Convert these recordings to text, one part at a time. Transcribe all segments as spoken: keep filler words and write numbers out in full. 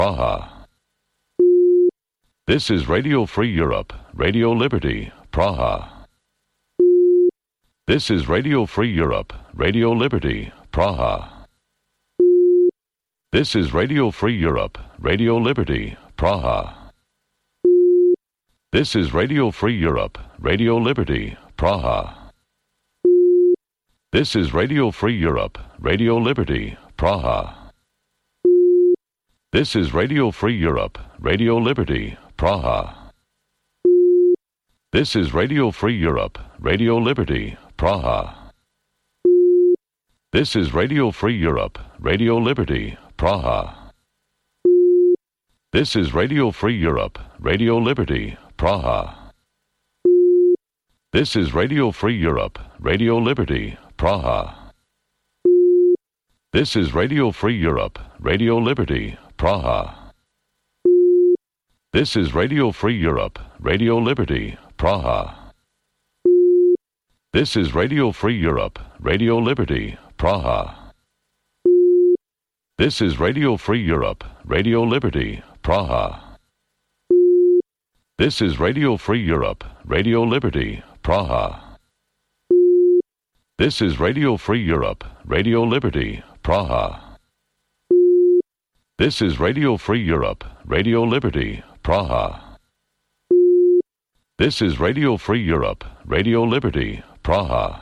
Praha. This is Radio Free Europe, Radio Liberty, Praha. This is Radio Free Europe, Radio Liberty, Praha. This is Radio Free Europe, Radio Liberty, Praha. This is Radio Free Europe, Radio Liberty, Praha. This is Radio Free Europe, Radio Liberty, Praha. This is Radio Free Europe, Radio Liberty, Praha. This is Radio Free Europe, Radio Liberty, Praha. This is Radio Free Europe, Radio Liberty, Praha. This is Radio Free Europe, Radio Liberty, Praha. This is Radio Free Europe, Radio Liberty, Praha. This is Radio Free Europe, Radio Liberty, Praha. This is Radio Free Europe, Radio Liberty, Praha. This is Radio Free Europe, Radio Liberty, Praha. This is Radio Free Europe, Radio Liberty, Praha. This is Radio Free Europe, Radio Liberty, Praha. This is Radio Free Europe, Radio Liberty, Praha. This is Radio Free Europe, Radio Liberty, Praha. This is Radio Free Europe, Radio Liberty, Praha.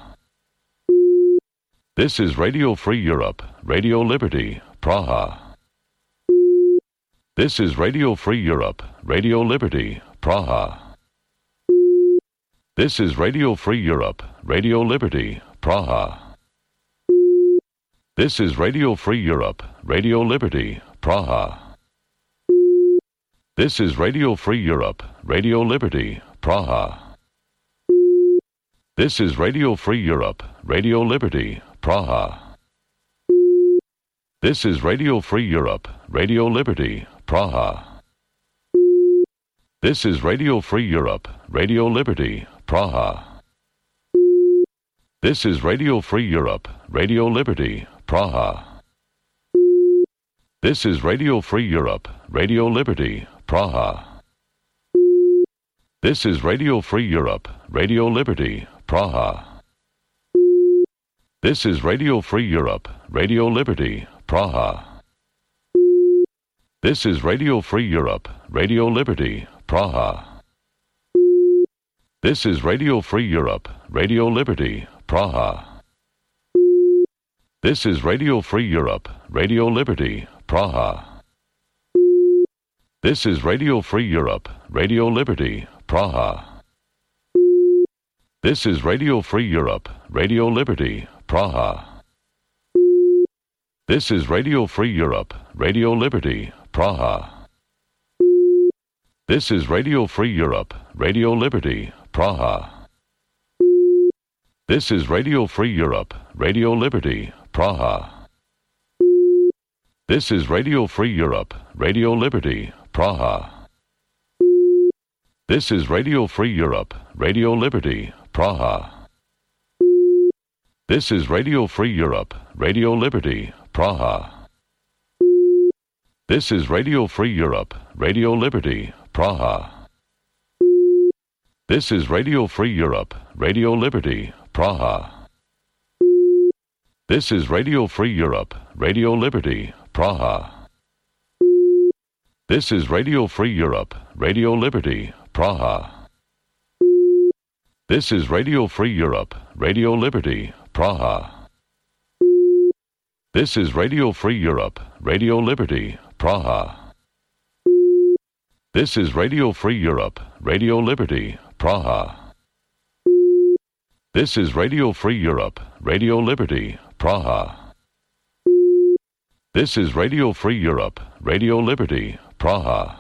This is Radio Free Europe, Radio Liberty, Praha. This is Radio Free Europe, Radio Liberty, Praha. This is Radio Free Europe, Radio Liberty, Praha. This is Radio Free Europe, Radio Liberty, Praha. This is Radio Free Europe, Radio Liberty, Praha. This is Radio Free Europe, Radio Liberty, Praha. This is Radio Free Europe, Radio Liberty, Praha. This is Radio Free Europe, Radio Liberty, Praha. This is Radio Free Europe, Radio Liberty, Praha. This is Radio Free Europe, Radio Liberty, Praha. This is Radio Free Europe, Radio Liberty, Praha. This is Radio Free Europe, Radio Liberty, Praha. This is Radio Free Europe, Radio Liberty, Praha. This is Radio Free Europe, Radio Liberty, Praha. This is Radio Free Europe, Radio Liberty, Praha. This is Radio Free Europe, Radio Liberty, Praha. This is Radio Free Europe, Radio Liberty, Praha. This is Radio Free Europe, Radio Liberty, Praha. This is Radio Free Europe, Radio Liberty, Praha. This is Radio Free Europe, Radio Liberty, Praha. This is Radio Free Europe, Radio Liberty, Praha. This is Radio Free Europe, Radio Liberty, Praha. This is Radio Free Europe, Radio Liberty, Praha. This is Radio Free Europe, Radio Liberty, Praha. This is Radio Free Europe, Radio Liberty, Praha. This is Radio Free Europe, Radio Liberty, Praha. This is Radio Free Europe, Radio Liberty, Praha. This is Radio Free Europe, Radio Liberty, Praha. This is Radio Free Europe, Radio Liberty, Praha. This is Radio Free Europe, Radio Liberty, Praha. This is Radio Free Europe, Radio Liberty, Praha. This is Radio Free Europe, Radio Liberty, Praha.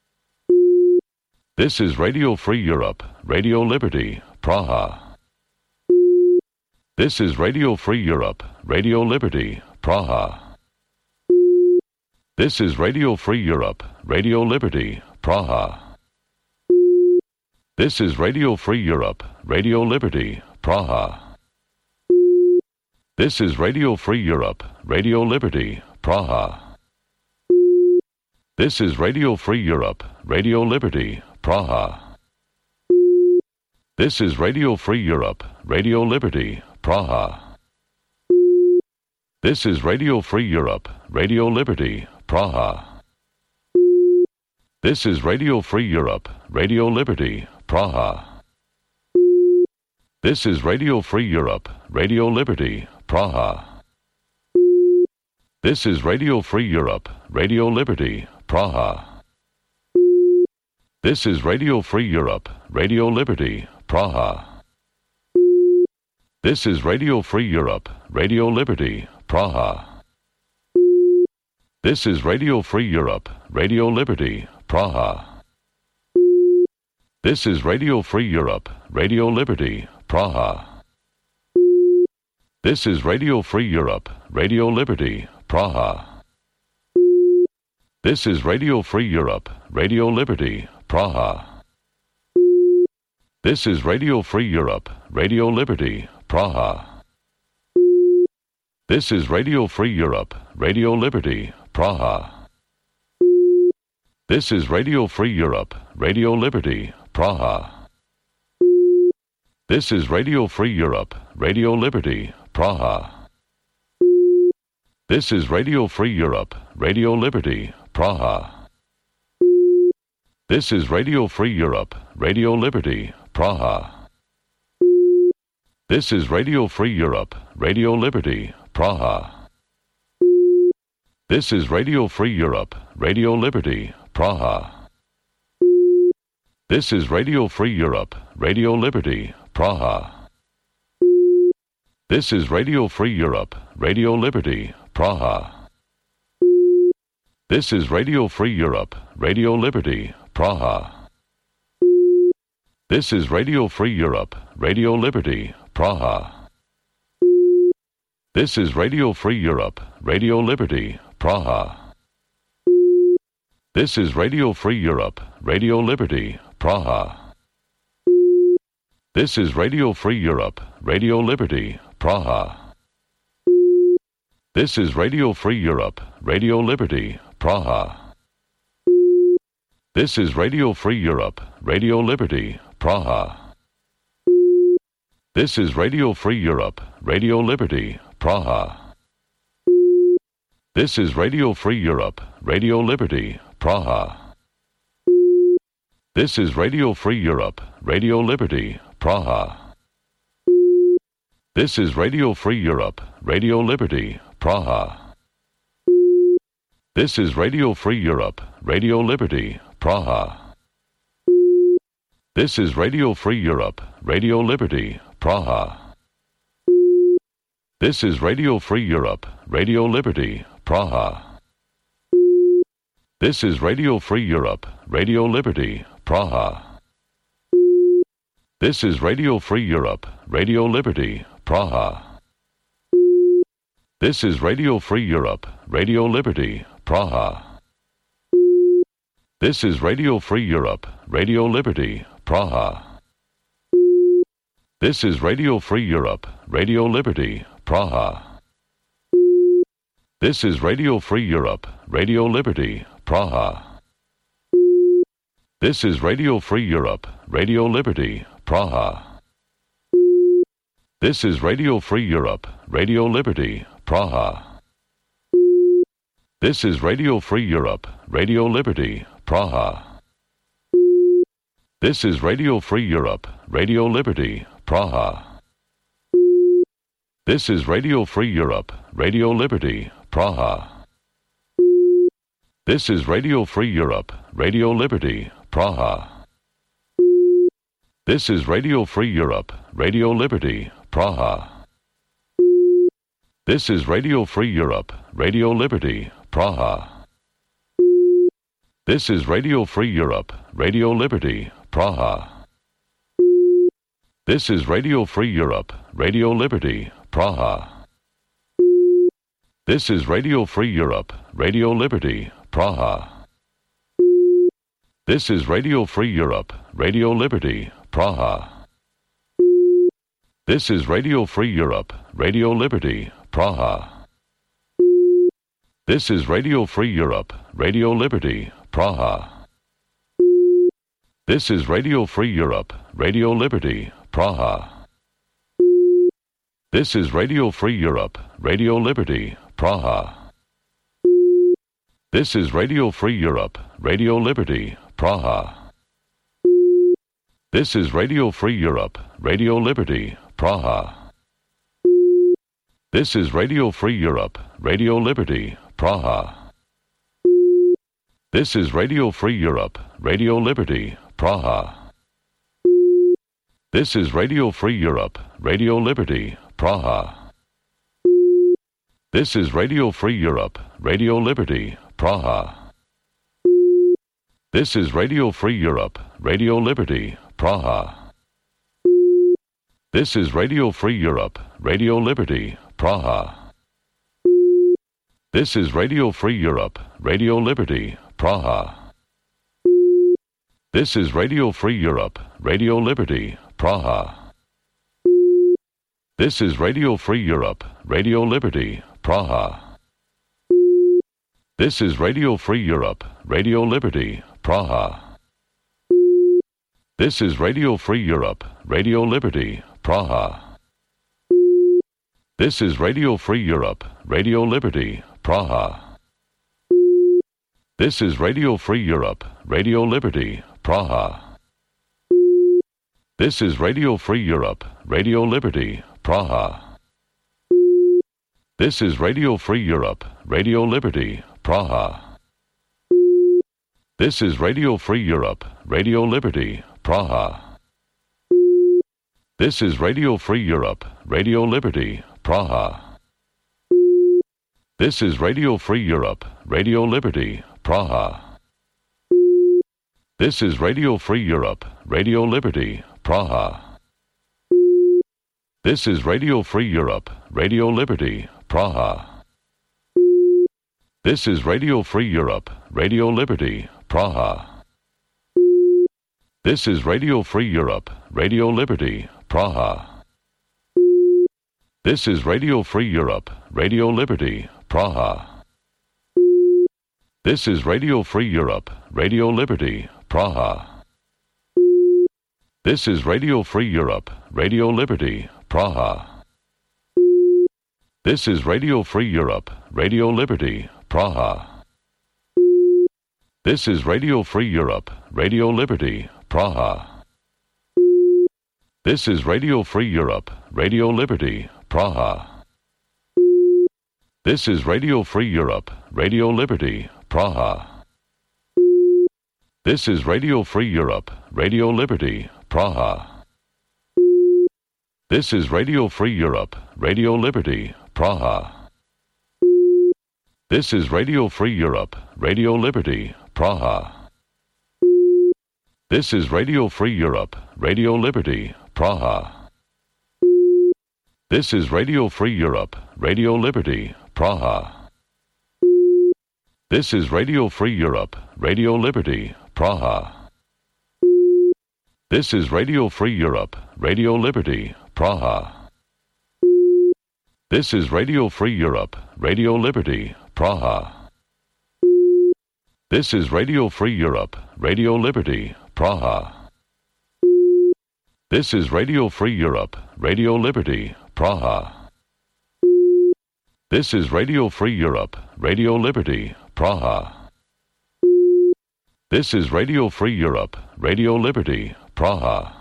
This is Radio Free Europe, Radio Liberty, Praha. This is Radio Free Europe, Radio Liberty, Praha. This is Radio Free Europe, Radio Liberty, Praha. This is Radio Free Europe, Radio Liberty, Praha. This is Radio Free Europe, Radio Liberty, Praha. This is Radio Free Europe, Radio Liberty, Praha. This is Radio Free Europe, Radio Liberty, Praha. This is Radio Free Europe, Radio Liberty, Praha. This is Radio Free Europe, Radio Liberty, Praha. This is Radio Free Europe, Radio Liberty, Praha. This is Radio Free Europe, Radio Liberty, Praha. This is Radio Free Europe, Radio Liberty, Praha. This is Radio Free Europe, Radio Liberty, Praha. This is Radio Free Europe, Radio Liberty, Praha. This is Radio Free Europe, Radio Liberty, Praha. This is Radio Free Europe, Radio Liberty, Praha. This is Radio Free Europe, Radio Liberty, Praha. This is Radio Free Europe, Radio Liberty, Praha. This is Radio Free Europe, Radio Liberty, Praha. This is Radio Free Europe, Radio Liberty, Praha. This is Radio Free Europe, Radio Liberty, Praha. This is Radio Free Europe, Radio Liberty, Praha. This is Radio Free Europe, Radio Liberty, Praha. This is Radio Free Europe, Radio Liberty, Praha. This is Radio Free Europe, Radio Liberty, Praha. This is Radio Free Europe, Radio Liberty, Praha. This is Radio Free Europe, Radio Liberty, Praha. This is Radio Free Europe, Radio Liberty, Praha. This is Radio Free Europe, Radio Liberty, Praha. This is Radio Free Europe, Radio Liberty, Praha. This is Radio Free Europe, Radio Liberty, Praha. This is Radio Free Europe, Radio Liberty, Praha. This is Radio Free Europe, Radio Liberty, Praha. This is Radio Free Europe, Radio Liberty, Praha. This is Radio Free Europe, Radio Liberty, Praha. This is Radio Free Europe, Radio Liberty, Praha. This is Radio Free Europe, Radio Liberty, Praha. This is Radio Free Europe, Radio Liberty, Praha. This is Radio Free Europe, Radio Liberty, Praha. This is Radio Free Europe, Radio Liberty, Praha. This is Radio Free Europe, Radio Liberty, Praha. This is Radio Free Europe, Radio Liberty, Praha. This is Radio Free Europe, Radio Liberty, Praha. This is Radio Free Europe, Radio Liberty, Praha. This is Radio Free Europe, Radio Liberty, Praha. This is Radio Free Europe, Radio Liberty, Praha. This is Radio Free Europe, Radio Liberty, Praha. This is Radio Free Europe, Radio Liberty, Praha. This is Radio Free Europe, Radio Liberty, Praha. This is Radio Free Europe, Radio Liberty, Praha. This is Radio Free Europe, Radio Liberty, Praha. This is Radio Free Europe, Radio Liberty, Praha. This is Radio Free Europe, Radio Liberty, Praha. This is Radio Free Europe, Radio Liberty, Praha. This is Radio Free Europe, Radio Liberty, Praha. This is Radio Free Europe, Radio Liberty, Praha. This is Radio Free Europe, Radio Liberty, Praha. This is Radio Free Europe, Radio Liberty, Praha. This is Radio Free Europe, Radio Liberty, Praha. This is Radio Free Europe, Radio Liberty, Praha. This is Radio Free Europe, Radio Liberty, Praha. This is Radio Free Europe, Radio Liberty, Praha. This is Radio Free Europe, Radio Liberty, Praha. This is Radio Free Europe, Radio Liberty, Praha. This is Radio Free Europe, Radio Liberty, Praha. This is Radio Free Europe, Radio Liberty, Praha. This is Radio Free Europe, Radio Liberty, Praha. This is Radio Free Europe, Radio Liberty, Praha. This is Radio Free Europe, Radio Liberty, Praha. This is Radio Free Europe, Radio Liberty, Praha. This is Radio Free Europe, Radio Liberty, Praha. This is Radio Free Europe, Radio Liberty, Praha. This is Radio Free Europe, Radio Liberty, Praha. This is Radio Free Europe, Radio Liberty, Praha. This is Radio Free Europe, Radio Liberty, Praha. This is Radio Free Europe, Radio Liberty, Praha. This is Radio Free Europe, Radio Liberty, Praha. This is Radio Free Europe, Radio Liberty, Praha. This is Radio Free Europe, Radio Liberty, Praha. This is Radio Free Europe, Radio Liberty, Praha. This is Radio Free Europe, Radio Liberty, Praha. This is Radio Free Europe, Radio Liberty, Praha. This is Radio Free Europe, Radio Liberty, Praha. This is Radio Free Europe, Radio Liberty, Praha. This is Radio Free Europe, Radio Liberty, Praha. This is Radio Free Europe, Radio Liberty, Praha. This is Radio Free Europe, Radio Liberty, Praha. This is Radio Free Europe, Radio Liberty, Praha. This is Radio Free Europe, Radio Liberty, Praha. This is Radio Free Europe, Radio Liberty, Praha. This is Radio Free Europe, Radio Liberty, Praha. This is Radio Free Europe, Radio Liberty, Praha. This is Radio Free Europe, Radio Liberty, Praha. This is Radio Free Europe, Radio Liberty, Praha. This is Radio Free Europe, Radio Liberty, Praha. This is Radio Free Europe, Radio Liberty, Praha. This is Radio Free Europe, Radio Liberty, Praha. This is Radio Free Europe, Radio Liberty, Praha. This is Radio Free Europe, Radio Liberty, Praha. This is Radio Free Europe, Radio Liberty, Praha. This is Radio Free Europe, Radio Liberty, Praha. This is Radio Free Europe, Radio Liberty, Praha. This is Radio Free Europe, Radio Liberty, Praha. This is Radio Free Europe, Radio Liberty, Praha. This is Radio Free Europe, Radio Liberty, Praha. This is Radio Free Europe, Radio Liberty, Praha.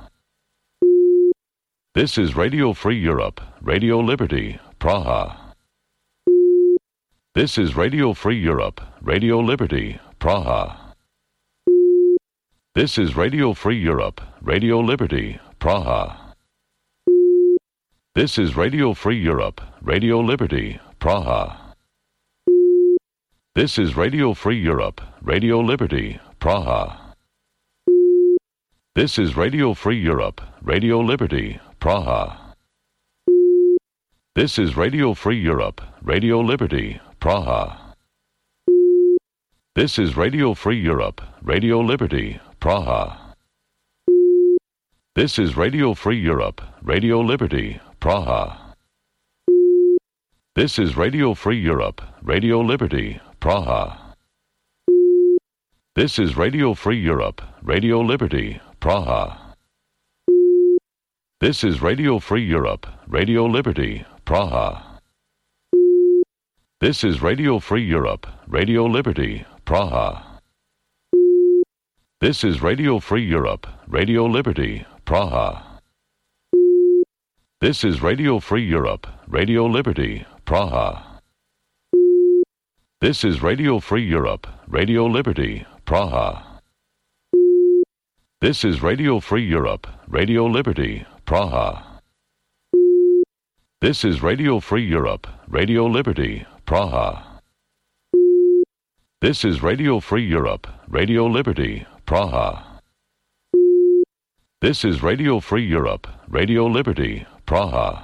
This is Radio Free Europe, Radio Liberty, Praha. This is Radio Free Europe, Radio Liberty, Praha. This is Radio Free Europe, Radio Liberty, Praha. This is Radio Free Europe, Radio Liberty, Praha. This is Radio Free Europe, Radio Liberty, Praha. This is Radio Free Europe, Radio Liberty, Praha. This is Radio Free Europe, Radio Liberty, Praha. This is Radio Free Europe, Radio Liberty, Praha. This is Radio Free Europe, Radio Liberty, Praha. This is Radio Free Europe, Radio Liberty, Praha. This is Radio Free Europe, Radio Liberty, Praha. This is Radio Free Europe, Radio Liberty, Praha. This is Radio Free Europe, Radio Liberty, Praha. This is Radio Free Europe, Radio Liberty, Praha. This is Radio Free Europe, Radio Liberty, Praha. This is Radio Free Europe, Radio Liberty, Praha. This is Radio Free Europe, Radio Liberty, Praha. This is Radio Free Europe, Radio Liberty, Praha. This is Radio Free Europe, Radio Liberty, Praha. This is Radio Free Europe, Radio Liberty, Praha.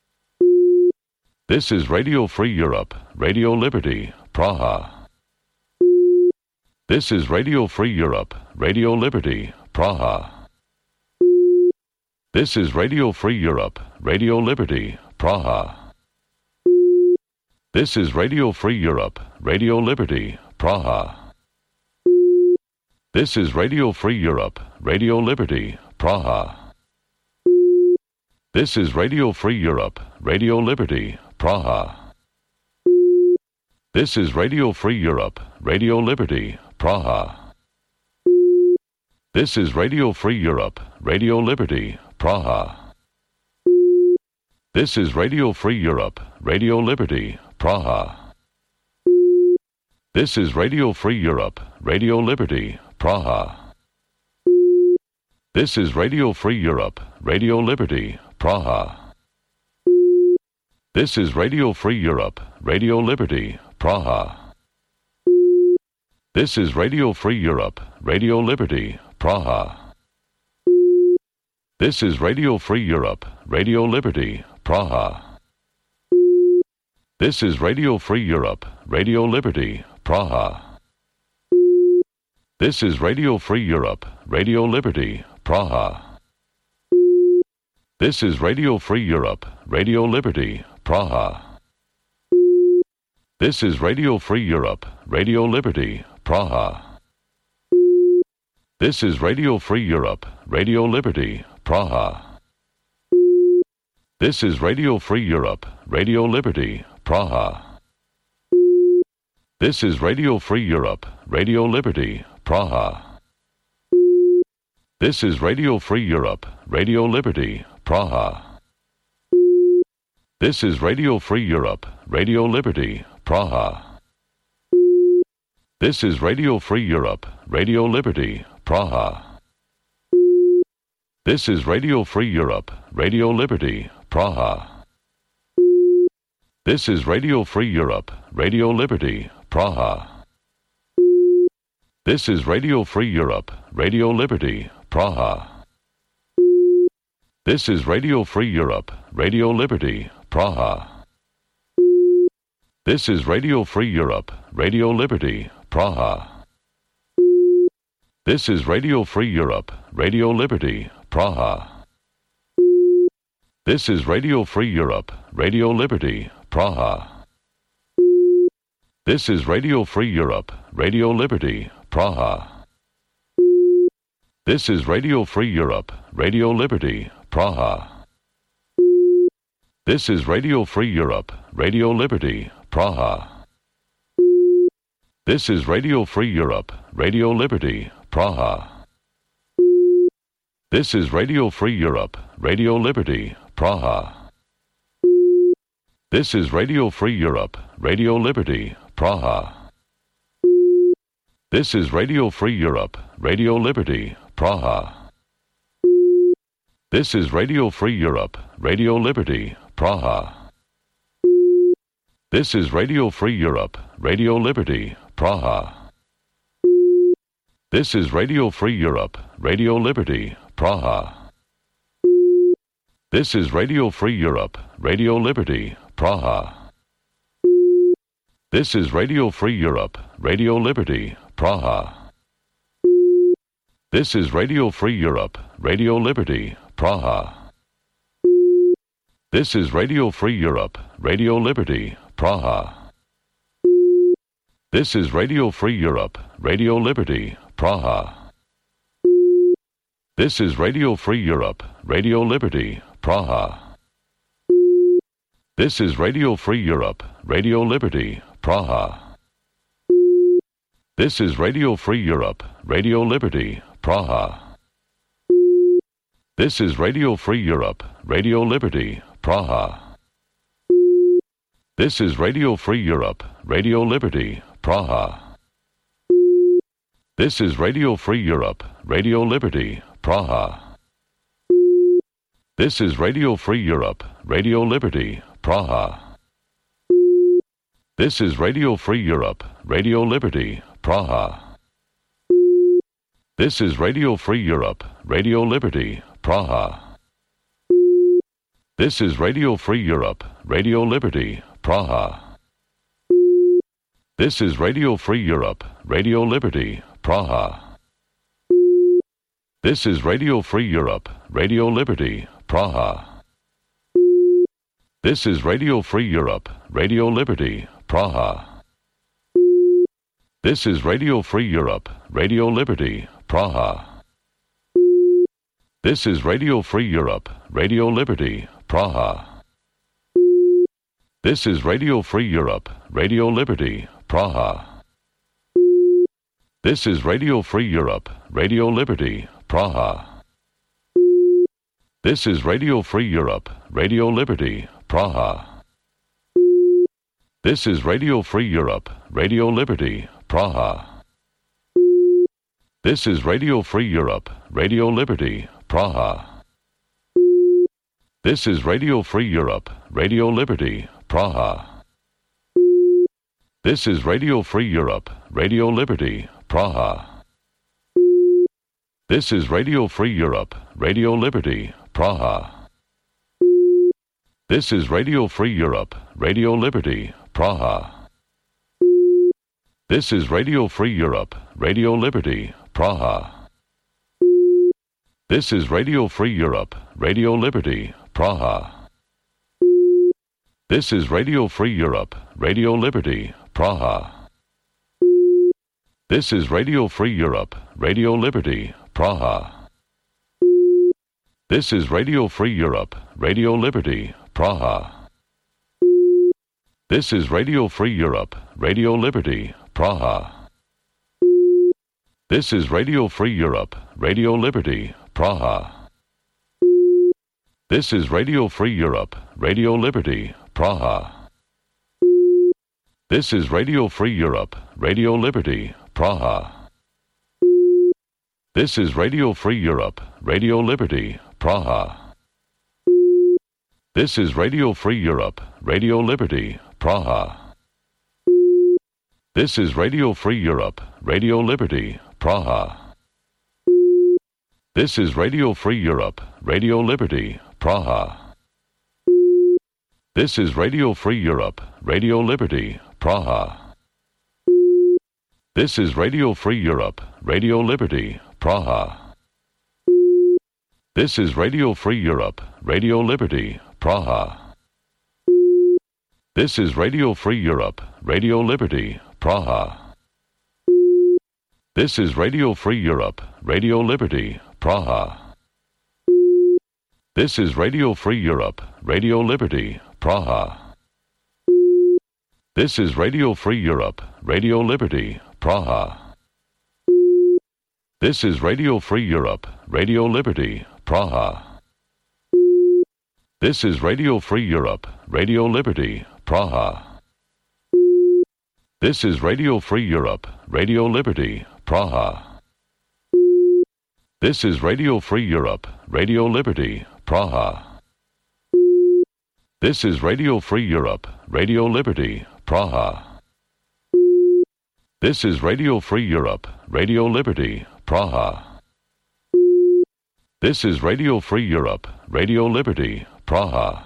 This is Radio Free Europe, Radio Liberty, Praha. This is Radio Free Europe, Radio Liberty, Praha. This is Radio Free Europe, Radio Liberty, Praha. This is Radio Free Europe, Radio Liberty, Praha. This is Radio Free Europe, Radio Liberty, Praha. This is Radio Free Europe, Radio Liberty, Praha. This is Radio Free Europe, Radio Liberty, Praha. This is Radio Free Europe, Radio Liberty, Praha. This is Radio Free Europe, Radio Liberty, Praha. This is Radio Free Europe, Radio Liberty, Praha. This is Radio Free Europe, Radio Liberty, Praha. This is Radio Free Europe, Radio Liberty, Praha. This is Radio Free Europe, Radio Liberty, Praha. This is Radio Free Europe, Radio Liberty, Praha. This is Radio Free Europe, Radio Liberty, Praha. This is Radio Free Europe, Radio Liberty, Praha. This is Radio Free Europe, Radio Liberty, Praha. This is Radio Free Europe, Radio Liberty, Praha. This is Radio Free Europe, Radio Liberty, Praha. This is Radio Free Europe, Radio Liberty, Praha. This is Radio Free Europe, Radio Liberty, Praha. This is Radio Free Europe, Radio Liberty, Praha. This is Radio Free Europe, Radio Liberty, Praha. This is Radio Free Europe, Radio Liberty, Praha. This is Radio Free Europe, Radio Liberty, Praha. This is Radio Free Europe, Radio Liberty, Praha. This is Radio Free Europe, Radio Liberty, Praha. This is Radio Free Europe, Radio Liberty, Praha. This is Radio Free Europe, Radio Liberty, Praha. This is Radio Free Europe, Radio Liberty, Praha. This is Radio Free Europe, Radio Liberty, Praha. This is Radio Free Europe, Radio Liberty, Praha. This is Radio Free Europe, Radio Liberty, Praha. This is Radio Free Europe, Radio Liberty, Praha. This is Radio Free Europe, Radio Liberty, Praha. This is Radio Free Europe, Radio Liberty, Praha. This is Radio Free Europe, Radio Liberty, Praha. This is Radio Free Europe, Radio Liberty, Praha. This is Radio Free Europe, Radio Liberty, Praha. This is Radio Free Europe, Radio Liberty, Praha. This is Radio Free Europe, Radio Liberty, Praha. This is Radio Free Europe, Radio Liberty, Praha. This is Radio Free Europe, Radio Liberty, Praha. This is Radio Free Europe, Radio Liberty, Praha. This is Radio Free Europe, Radio Liberty, Praha. This is Radio Free Europe, Radio Liberty, Praha. This is Radio Free Europe, Radio Liberty, Praha. This is Radio Free Europe, Radio Liberty, Praha. This is Radio Free Europe, Radio Liberty, Praha. This is Radio Free Europe, Radio Liberty, Praha. This is Radio Free Europe, Radio Liberty, Praha. This is Radio Free Europe, Radio Liberty, Praha. This is Radio Free Europe, Radio Liberty, Praha. This is Radio Free Europe, Radio Liberty, Praha. This is Radio Free Europe, Radio Liberty, Praha. This is Radio Free Europe, Radio Liberty, Praha. This is Radio Free Europe, Radio Liberty, Praha. This is Radio Free Europe, Radio Liberty, Praha. This is Radio Free Europe, Radio Liberty, Praha. This is Radio Free Europe, Radio Liberty, Praha. This is Radio Free Europe, Radio Liberty, Praha. This is Radio Free Europe, Radio Liberty, Praha. This is Radio Free Europe, Radio Liberty, Praha. This is Radio Free Europe, Radio Liberty, Praha. This is Radio Free Europe, Radio Liberty, Praha. This is Radio Free Europe, Radio Liberty, Praha. This is Radio Free Europe, Radio Liberty, Praha. This is Radio Free Europe, Radio Liberty, Praha. This is Radio Free Europe, Radio Liberty, Praha. This is Radio Free Europe, Radio Liberty, Praha. This is Radio Free Europe, Radio Liberty, Praha. This is Radio Free Europe, Radio Liberty, Praha. This is Radio Free Europe, Radio Liberty, Praha. This is Radio Free Europe, Radio Liberty, Praha. This is Radio Free Europe, Radio Liberty, Praha. This is Radio Free Europe, Radio Liberty, Praha. This is Radio Free Europe, Radio Liberty, Praha. This is Radio Free Europe, Radio Liberty, Praha. This is Radio Free Europe, Radio Liberty, Praha. This is Radio Free Europe, Radio Liberty, Praha. This is Radio Free Europe, Radio Liberty, Praha. This is Radio Free Europe, Radio Liberty, Praha. This is Radio Free Europe, Radio Liberty, Praha. This is Radio Free Europe, Radio Liberty, Praha. This is Radio Free Europe, Radio Liberty, Praha. This is Radio Free Europe, Radio Liberty, Praha. This is Radio Free Europe, Radio Liberty, Praha. This is Radio Free Europe, Radio Liberty, Praha. This is Radio Free Europe, Radio Liberty, Praha. This is Radio Free Europe, Radio Liberty, Praha. This is Radio Free Europe, Radio Liberty, Praha. This is Radio Free Europe, Radio Liberty, Praha. This is Radio Free Europe, Radio Liberty, Praha. This is Radio Free Europe, Radio Liberty, Praha. This is Radio Free Europe, Radio Liberty, Praha. This is Radio Free Europe, Radio Liberty, Praha. This is Radio Free Europe, Radio Liberty, Praha.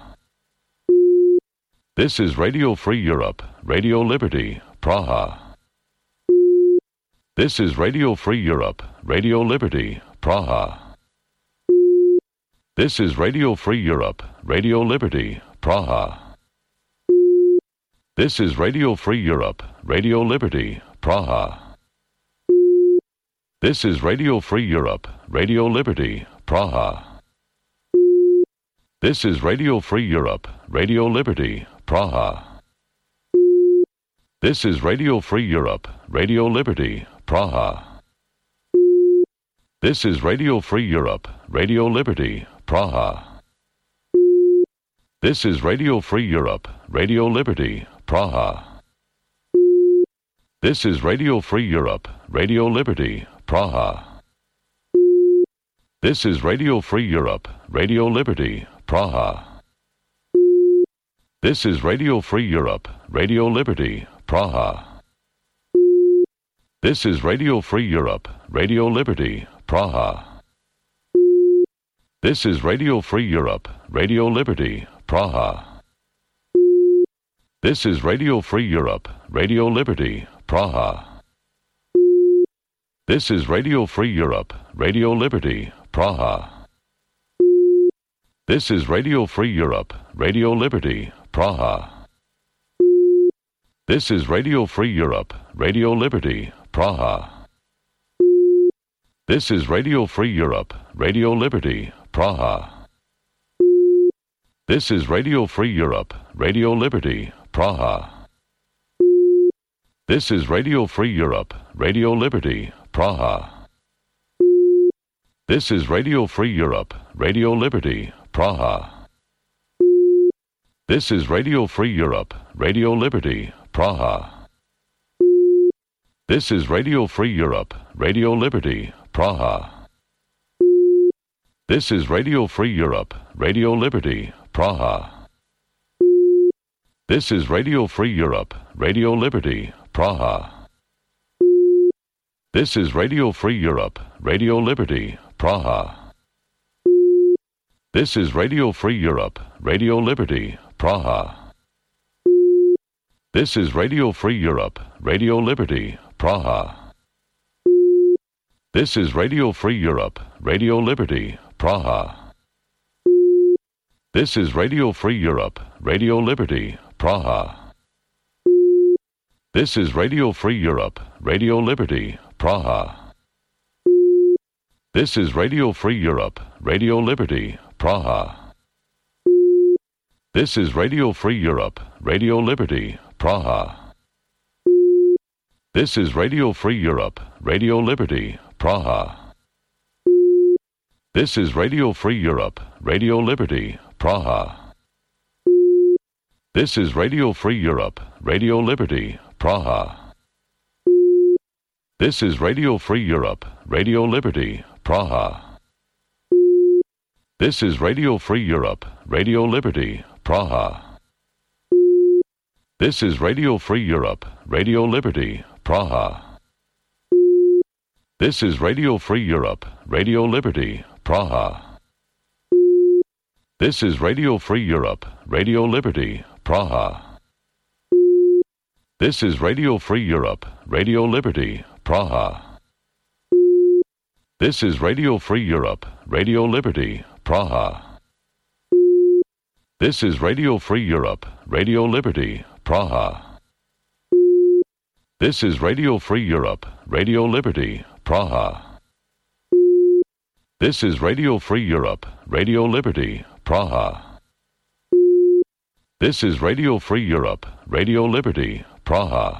This is Radio Free Europe, Radio Liberty, Praha. This is Radio Free Europe, Radio Liberty, Praha. This is Radio Free Europe, Radio Liberty, Praha. This is Radio Free Europe, Radio Liberty, Praha. This is Radio Free Europe, Radio Liberty, Praha. This is Radio Free Europe, Radio Liberty, Praha. This is Radio Free Europe, Radio Liberty, Praha. This is Radio Free Europe, Radio Liberty, Praha. This is Radio Free Europe, Radio Liberty, Praha. This is Radio Free Europe, Radio Liberty, Praha. This is Radio Free Europe, Radio Liberty, Praha. This is Radio Free Europe, Radio Liberty, Praha. This is Radio Free Europe, Radio Liberty, Praha. This is Radio Free Europe, Radio Liberty, Praha. This is Radio Free Europe, Radio Liberty, Praha. This is Radio Free Europe, Radio Liberty, Praha. This is Radio Free Europe, Radio Liberty, Praha. This is Radio Free Europe, Radio Liberty, Praha. This is Radio Free Europe, Radio Liberty, Praha. This is Radio Free Europe, Radio Liberty, Praha. This is Radio Free Europe, Radio Liberty, Praha. This is Radio Free Europe, Radio Liberty, Praha. This is Radio Free Europe, Radio Liberty, Praha. This is Radio Free Europe, Radio Liberty, Praha. This is Radio Free Europe, Radio Liberty, Praha. This is Radio Free Europe, Radio Liberty, Praha. This is Radio Free Europe, Radio Liberty, Praha. This is Radio Free Europe, Radio Liberty, Praha. This is Radio Free Europe, Radio Liberty, Praha. This is Radio Free Europe, Radio Liberty, Praha. This is Radio Free Europe, Radio Liberty, Praha. This is Radio Free Europe, Radio Liberty, Praha. This is Radio Free Europe, Radio Liberty, Praha. This is Radio Free Europe, Radio Liberty, Praha. This is Radio Free Europe, Radio Liberty, Praha. This is Radio Free Europe, Radio Liberty, Praha. This is Radio Free Europe, Radio Liberty, Praha. This is Radio Free Europe, Radio Liberty, Praha. This is Radio Free Europe, Radio Liberty, Praha. This is Radio Free Europe, Radio Liberty, Praha. This is Radio Free Europe, Radio Liberty, Praha. This is Radio Free Europe, Radio Liberty, Praha. This is Radio Free Europe, Radio Liberty, Praha. This is Radio Free Europe, Radio Liberty, Praha. This is Radio Free Europe, Radio Liberty, Praha. This is Radio Free Europe, Radio Liberty, Praha. This is Radio Free Europe, Radio Liberty, Praha. This is Radio Free Europe, Radio Liberty, Praha.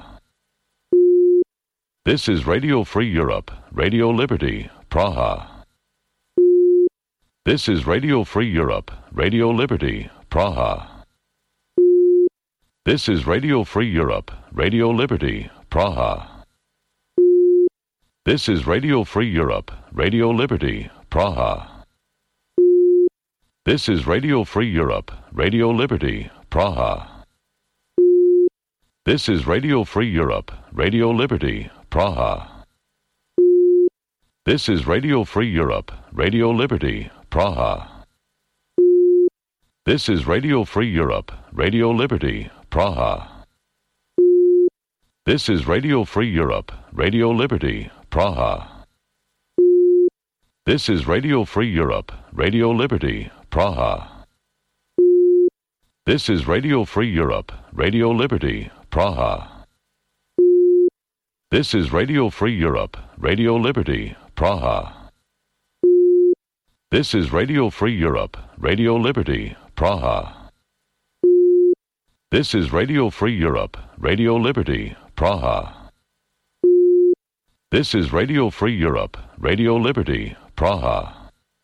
This is Radio Free Europe, Radio Liberty, Praha. This is Radio Free Europe, Radio Liberty, Praha. This is Radio Free Europe, Radio Liberty, Praha. This is Radio Free Europe, Radio Liberty, Praha. This is Radio Free Europe, Radio Liberty, Praha. This is Radio Free Europe, Radio Liberty, Praha. This is Radio Free Europe, Radio Liberty, Praha. This is Radio Free Europe, Radio Liberty, Praha. This is Radio Free Europe, Radio Liberty, Praha. This is Radio Free Europe, Radio Liberty, Praha. This is Radio Free Europe, Radio Liberty, Praha. This is Radio Free Europe, Radio Liberty, Praha. This is Radio Free Europe, Radio Liberty, Praha. This is Radio Free Europe, Radio Liberty, Praha. This is Radio Free Europe, Radio Liberty, Praha.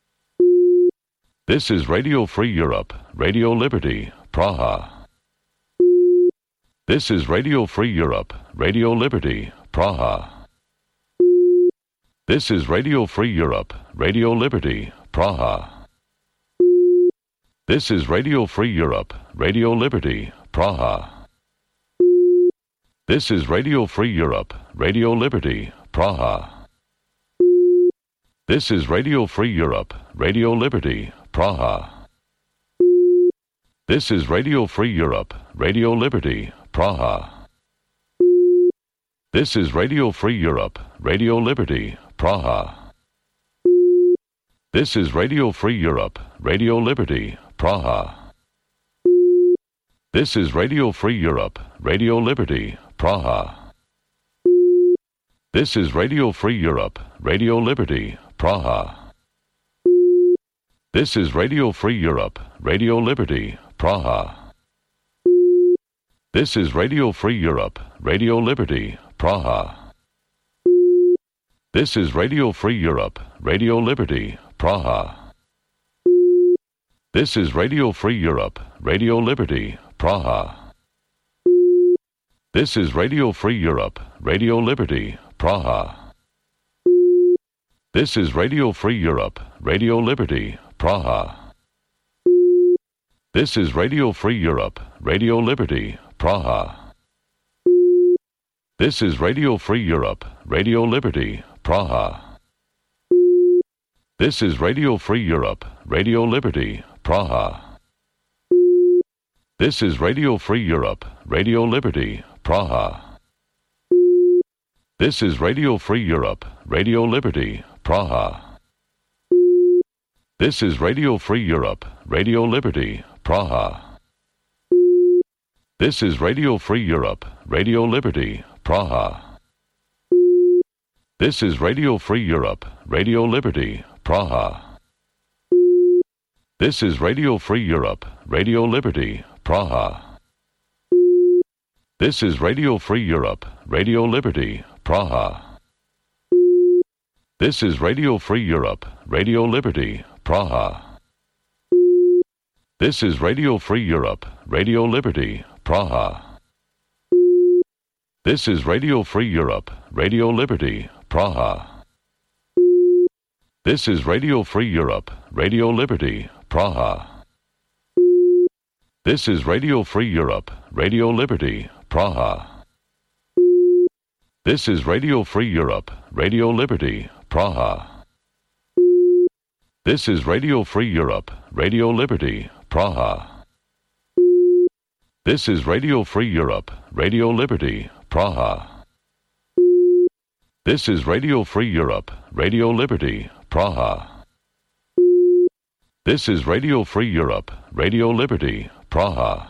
This is Radio Free Europe, Radio Liberty, Praha. This is Radio Free Europe, Radio Liberty, Praha. This is Radio Free Europe, Radio Liberty, Praha. This is Radio Free Europe, Radio Liberty, Praha. This is Radio Free Europe, Radio Liberty, Praha. This is Radio Free Europe, Radio Liberty, Praha. This is Radio Free Europe, Radio Liberty, Praha. This is Radio Free Europe, Radio Liberty, Praha. This is Radio Free Europe, Radio Liberty, Praha. This is Radio Free Europe, Radio Liberty, Praha. This is Radio Free Europe, Radio Liberty, Praha. This is Radio Free Europe, Radio Liberty, Praha. This is Radio Free Europe, Radio Liberty, Praha. This is Radio Free Europe, Radio Liberty, Praha. This is Radio Free Europe, Radio Liberty, Praha. This is Radio Free Europe, Radio Liberty, Praha. This is Radio Free Europe, Radio Liberty, Praha. This is Radio Free Europe, Radio Liberty, Praha. This is Radio Free Europe, Radio Liberty, Praha. This is Radio Free Europe, Radio Liberty, Praha. This is Radio Free Europe, Radio Liberty, Praha. This is Radio Free Europe, Radio Liberty, Praha. This is Radio Free Europe, Radio Liberty, Praha. This is Radio Free Europe, Radio Liberty, Praha. This is Radio Free Europe, Radio Liberty, Praha. This is Radio Free Europe, Radio Liberty, Praha. This is Radio Free Europe, Radio Liberty, Praha. This is Radio Free Europe, Radio Liberty, Praha. This is Radio Free Europe, Radio Liberty, Praha. This is Radio Free Europe, Radio Liberty, Praha. This is Radio Free Europe, Radio Liberty, Praha. This is Radio Free Europe, Radio Liberty, Praha. This is Radio Free Europe, Radio Liberty, Praha. This is Radio Free Europe, Radio Liberty, Praha. This is Radio Free Europe, Radio Liberty, Praha. This is Radio Free Europe, Radio Liberty, Praha. This is Radio Free Europe, Radio Liberty, Praha.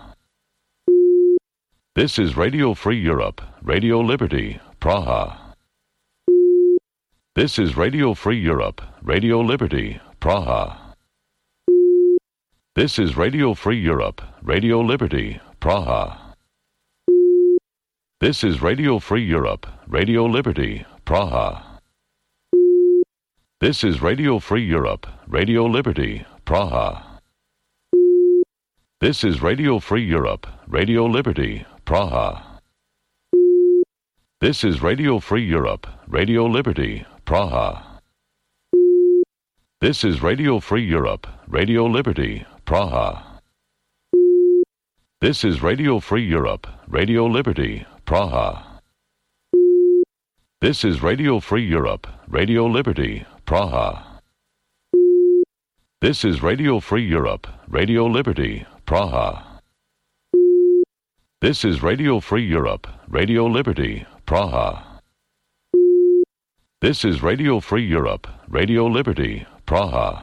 This is Radio Free Europe, Radio Liberty, Praha. This is Radio Free Europe, Radio Liberty, Praha. This is Radio Free Europe, Radio Liberty, Praha. This is Radio Free Europe, Radio Liberty, Praha. This is Radio Free Europe, Radio Liberty, Praha. This is Radio Free Europe, Radio Liberty, Praha. This is Radio Free Europe, Radio Liberty, Praha. This is Radio Free Europe, Radio Liberty, Praha. This is Radio Free Europe, Radio Liberty, Praha. This is Radio Free Europe, Radio Liberty, Praha. This is Radio Free Europe, Radio Liberty, Praha. This is Radio Free Europe, Radio Liberty, Praha. This is Radio Free Europe, Radio Liberty, Praha.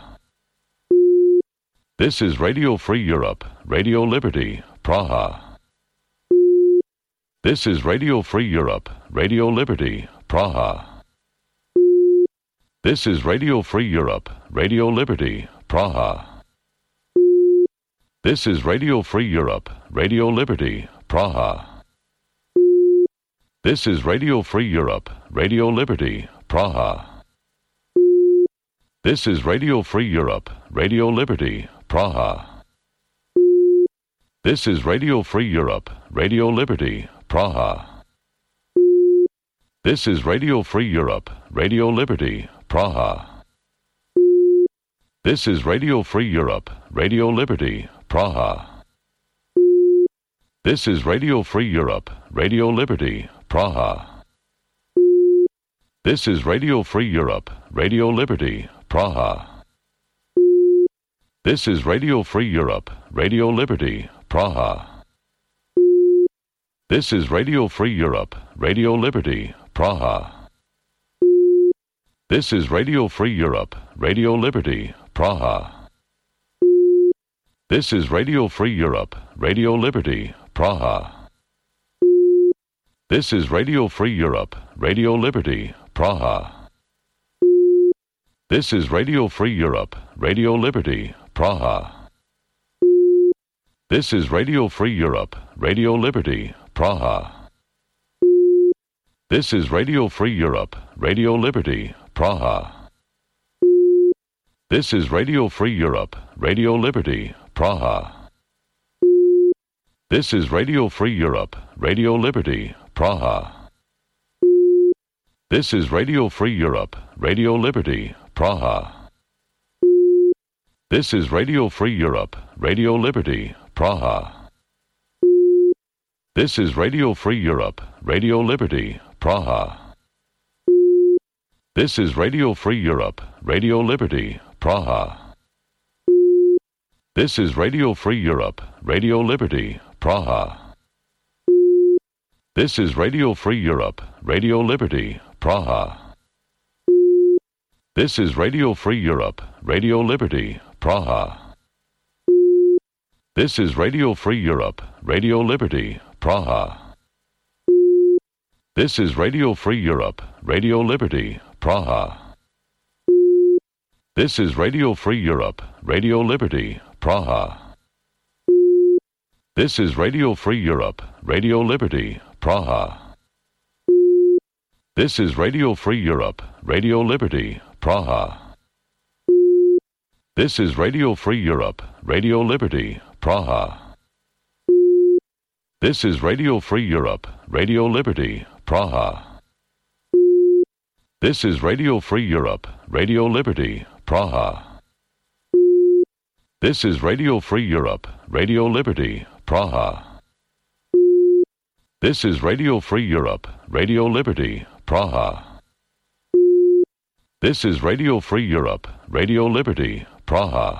This is Radio Free Europe, Radio Liberty, Praha. This is Radio Free Europe, Radio Liberty, Praha. This is Radio Free Europe, Radio Liberty, Praha. This is Radio Free Europe, Radio Liberty, Praha. This is Radio Free Europe, Radio Liberty, Praha. This is Radio Free Europe, Radio Liberty, Praha. This is Radio Free Europe, Radio Liberty, Praha. This is Radio Free Europe, Radio Liberty, Praha. This is Radio Free Europe, Radio Liberty, Praha. This is Radio Free Europe, Radio Liberty, Praha. This is Radio Free Europe, Radio Liberty, Praha. This is Radio Free Europe, Radio Liberty, Praha. This is Radio Free Europe, Radio Liberty, Praha. This is Radio Free Europe, Radio Liberty, Praha. This is Radio Free Europe, Radio Liberty, Praha. This is Radio Free Europe, Radio Liberty, Praha. This is Radio Free Europe, Radio Liberty, Praha. This is Radio Free Europe, Radio Liberty, Praha. This is Radio Free Europe, Radio Liberty, Praha. This is Radio Free Europe, Radio Liberty, Praha. This is Radio Free Europe, Radio Liberty, Praha. This is Radio Free Europe, Radio Liberty, Praha. This is Radio Free Europe, Radio Liberty, Praha. This is Radio Free Europe, Radio Liberty, Praha. This is Radio Free Europe, Radio Liberty, Praha. This is Radio Free Europe, Radio Liberty, Praha. This is Radio Free Europe, Radio Liberty, Praha. This is Radio Free Europe, Radio Liberty, Praha. This is Radio Free Europe, Radio Liberty, Praha. This is Radio Free Europe, Radio Liberty, Praha. This is Radio Free Europe, Radio Liberty, Praha. This is Radio Free Europe, Radio Liberty, Praha. This is Radio Free Europe, Radio Liberty, Praha. This is Radio Free Europe, Radio Liberty, Praha. This is Radio Free Europe, Radio Liberty, Praha. This is Radio Free Europe, Radio Liberty, Praha. This is Radio Free Europe, Radio Liberty, Praha. This is Radio Free Europe, Radio Liberty, Praha. This is Radio Free Europe, Radio Liberty, Praha.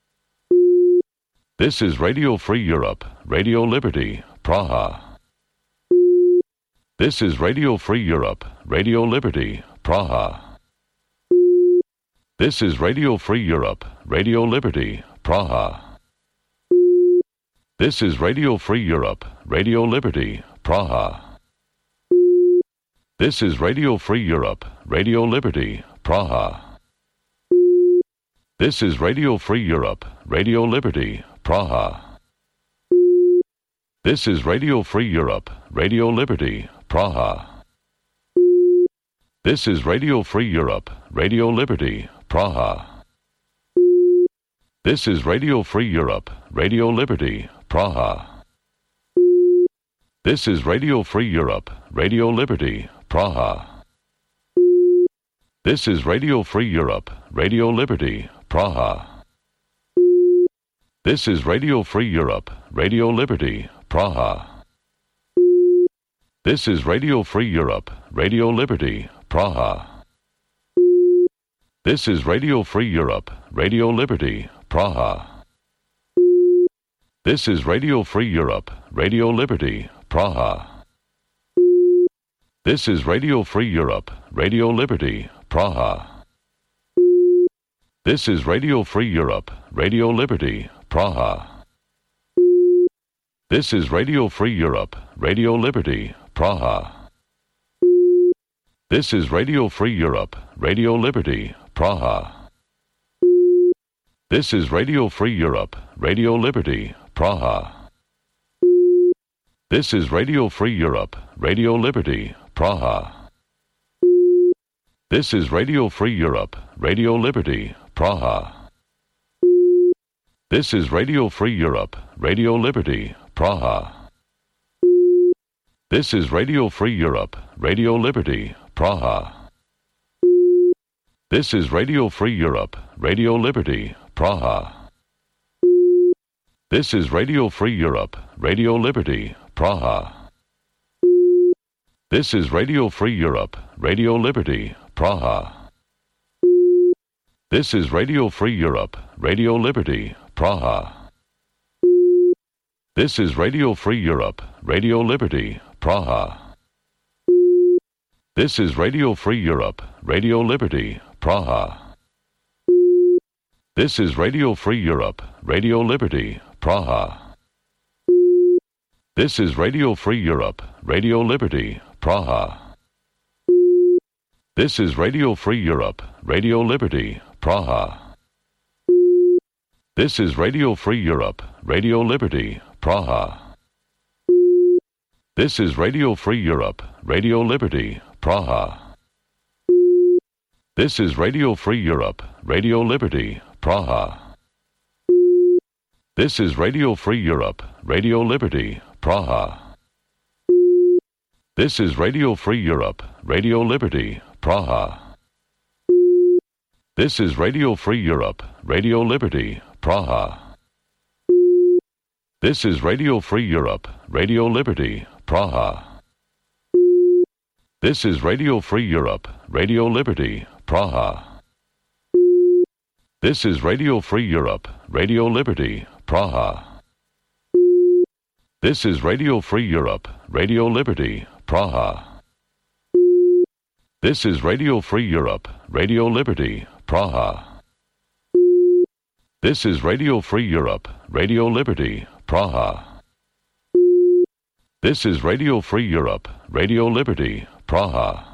This is Radio Free Europe, Radio Liberty, Praha. This is Radio Free Europe, Radio Liberty, Praha. This is Radio Free Europe, Radio Liberty, Praha. This is Radio Free Europe, Radio Liberty, Praha. This is Radio Free Europe, Radio Liberty, Praha. This is Radio Free Europe, Radio Liberty, Praha. This is Radio Free Europe, Radio Liberty, Praha. This is Radio Free Europe, Radio Liberty, Praha. This is Radio Free Europe, Radio Liberty, Praha. This is Radio Free Europe, Radio Liberty, Praha. This is Radio Free Europe, Radio Liberty, Praha. This is Radio Free Europe, Radio Liberty, Praha. This is Radio Free Europe, Radio Liberty, Praha. This is Radio Free Europe, Radio Liberty, Praha. This is Radio Free Europe, Radio Liberty, Praha. This is Radio Free Europe, Radio Liberty, Praha. This is Radio Free Europe, Radio Liberty, Praha. This is Radio Free Europe, Radio Liberty, Praha. This is Radio Free Europe, Radio Liberty, Praha. This is Radio Free Europe, Radio Liberty, Praha. This is Radio Free Europe, Radio Liberty, Praha. This is Radio Free Europe, Radio Liberty, Praha. This is Radio Free Europe, Radio Liberty, Praha. This is Radio Free Europe, Radio Liberty, Praha. This is Radio Free Europe, Radio Liberty, Praha. This is Radio Free Europe, Radio Liberty, Praha. This is Radio Free Europe, Radio Liberty, Praha. This is Radio Free Europe, Radio Liberty, Praha. This is Radio Free Europe, Radio Liberty, Praha. This is Radio Free Europe, Radio Liberty, Praha. This is Radio Free Europe, Radio Liberty, Praha. This is Radio Free Europe, Radio Liberty, Praha. This is Radio Free Europe, Radio Liberty, Praha. This is Radio Free Europe, Radio Liberty, Praha. This is Radio Free Europe, Radio Liberty, Praha. This is Radio Free Europe, Radio Liberty, Praha. This is Radio Free Europe, Radio Liberty, Praha. This is Radio Free Europe, Radio Liberty, Praha. This is Radio Free Europe, Radio Liberty, Praha. This is Radio Free Europe, Radio Liberty, Praha. This is Radio Free Europe, Radio Liberty, Praha. This is Radio Free Europe, Radio Liberty, Praha. This is Radio Free Europe, Radio Liberty, Praha. This is Radio Free Europe, Radio Liberty, Praha. This is Radio Free Europe, Radio Liberty, Praha. This is Radio Free Europe, Radio Liberty, Praha.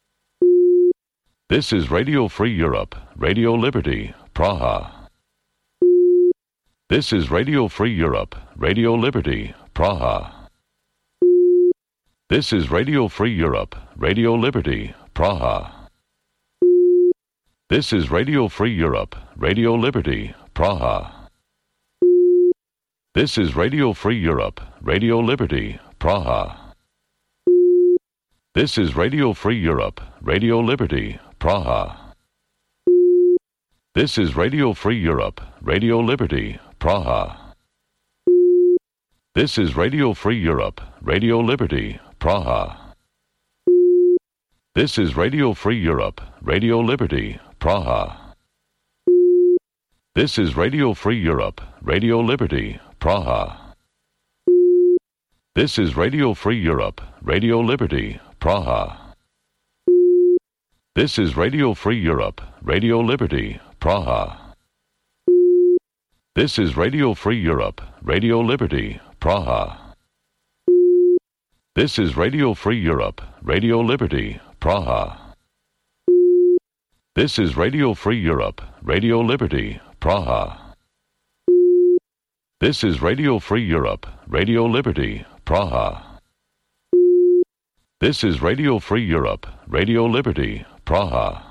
This is Radio Free Europe, Radio Liberty, Praha. This is Radio Free Europe, Radio Liberty, Praha. This is Radio Free Europe, Radio Liberty, Praha. This is Radio Free Europe, Radio Liberty, Praha. This is Radio Free Europe, Radio Liberty, Praha. This is Radio Free Europe, Radio Liberty, Praha. This is Radio Free Europe, Radio Liberty, Praha. This is Radio Free Europe, Radio Liberty, Praha. This is Radio Free Europe, Radio Liberty, Praha. This is Radio Free Europe, Radio Liberty, Praha. This is Radio Free Europe, Radio Liberty, Praha. This is Radio Free Europe, Radio Liberty, Praha. This is Radio Free Europe, Radio Liberty, Praha. This is Radio Free Europe, Radio Liberty, Praha. This is Radio Free Europe, Radio Liberty, Praha. This is Radio Free Europe, Radio Liberty, Praha. This is Radio Free Europe, Radio Liberty, Praha.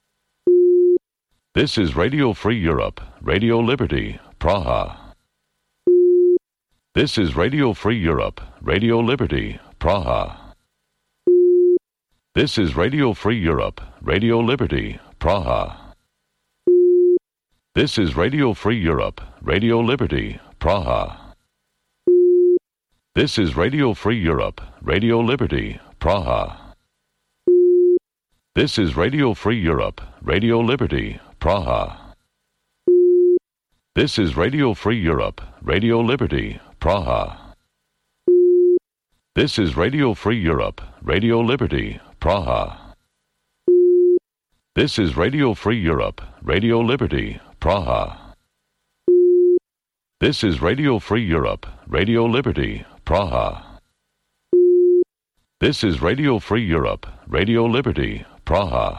This is Radio Free Europe, Radio Liberty, Praha. This is Radio Free Europe, Radio Liberty, Praha. This is Radio Free Europe, Radio Liberty, Praha. This is Radio Free Europe, Radio Liberty, Praha. This is Radio Free Europe, Radio Liberty, Praha. This is Radio Free Europe, Radio Liberty, Praha. This is Radio Free Europe, Radio Liberty, Praha. This is Radio Free Europe, Radio Liberty, Praha. This is Radio Free Europe, Radio Liberty, Praha. This is Radio Free Europe, Radio Liberty, Praha. This is Radio Free Europe, Radio Liberty, Praha.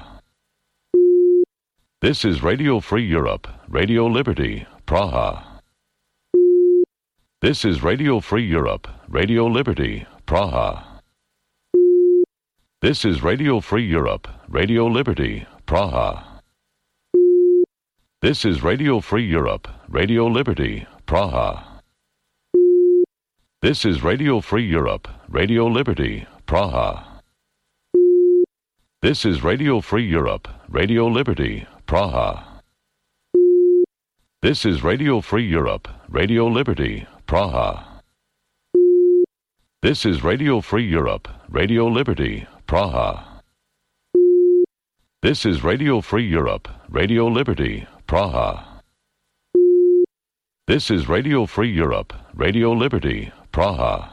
This is Radio Free Europe, Radio Liberty, Praha. This is Radio Free Europe, Radio Liberty, Praha. This is Radio Free Europe, Radio Liberty, Praha. This is Radio Free Europe, Radio Liberty, Praha. This is Radio Free Europe, Radio Liberty, Praha. This is Radio Free Europe, Radio Liberty, Praha. This is Radio Free Europe, Radio Liberty, Praha. This is Radio Free Europe, Radio Liberty, Praha. This is Radio Free Europe, Radio Liberty, Praha. This is Radio Free Europe, Radio Liberty, Praha.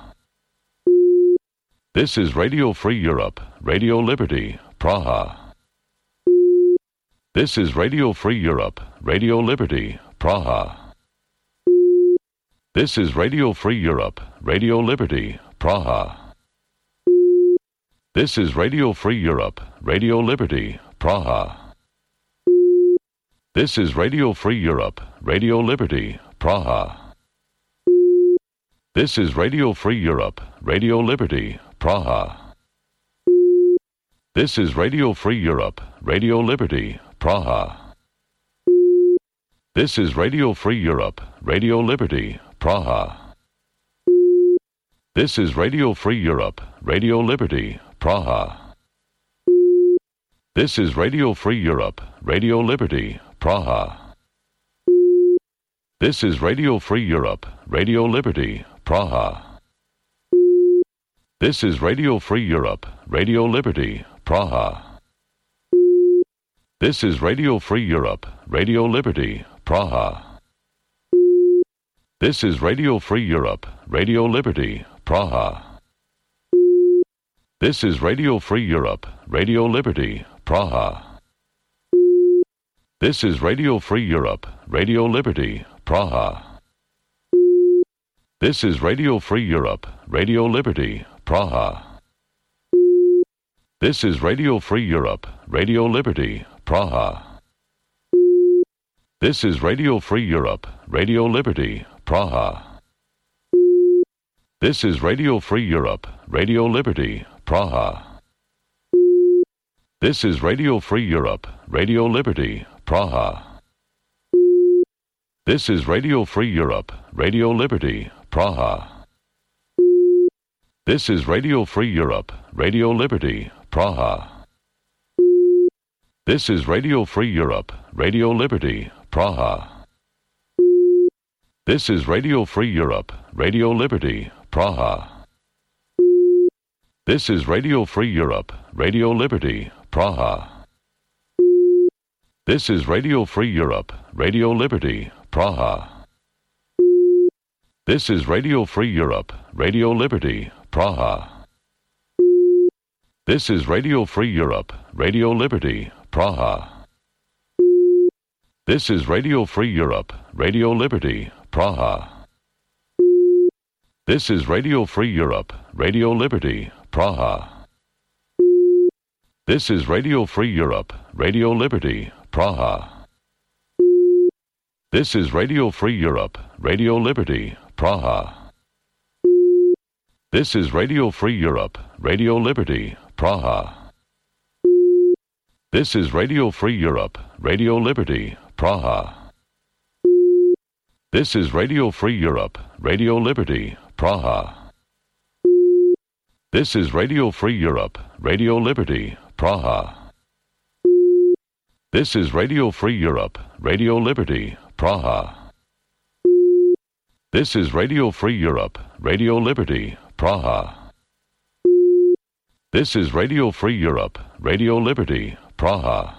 This is Radio Free Europe, Radio Liberty, Praha. This is Radio Free Europe, Radio Liberty, Praha. This is Radio Free Europe, Radio Liberty, Praha. This is Radio Free Europe, Radio Liberty, Praha. This is Radio Free Europe, Radio Liberty, Praha. This is Radio Free Europe, Radio Liberty, Praha. This is Radio Free Europe, Radio Liberty, Praha. This is Radio Free Europe, Radio Liberty, Praha. This is Radio Free Europe, Radio Liberty, Praha. This is Radio Free Europe, Radio Liberty, Praha. This is Radio Free Europe, Radio Liberty, Praha. This is Radio Free Europe, Radio Liberty, Praha. This is Radio Free Europe, Radio Liberty, Praha. This is Radio Free Europe, Radio Liberty, Praha. This is Radio Free Europe, Radio Liberty, Praha. This is Radio Free Europe, Radio Liberty, Praha. This is Radio Free Europe, Radio Liberty, Praha. This is Radio Free Europe, Radio Liberty, Praha. This is Radio Free Europe, Radio Liberty, Praha. This is Radio Free Europe, Radio Liberty, Praha. This is Radio Free Europe, Radio Liberty, Praha. This is Radio Free Europe, Radio Liberty, Praha. This is Radio Free Europe, Radio Liberty, Praha. This is Radio Free Europe, Radio Liberty, Praha. This is Radio Free Europe, Radio Liberty, Praha. This is Radio Free Europe, Radio Liberty, Praha. This is Radio Free Europe, Radio Liberty, Praha. This is Radio Free Europe, Radio Liberty, Praha. This is Radio Free Europe, Radio Liberty, Praha. This is Radio Free Europe, Radio Liberty, Praha. This is Radio Free Europe, Radio Liberty, Praha. This is Radio Free Europe, Radio Liberty, Praha. This is Radio Free Europe, Radio Liberty, Praha. This is Radio Free Europe, Radio Liberty, Praha. This is Radio Free Europe, Radio Liberty, Praha. This is Radio Free Europe, Radio Liberty, Praha. This is Radio Free Europe, Radio Liberty, Praha. This is Radio Free Europe, Radio Liberty, Praha. This is Radio Free Europe, Radio Liberty, Praha. This is Radio Free Europe, Radio Liberty, Praha.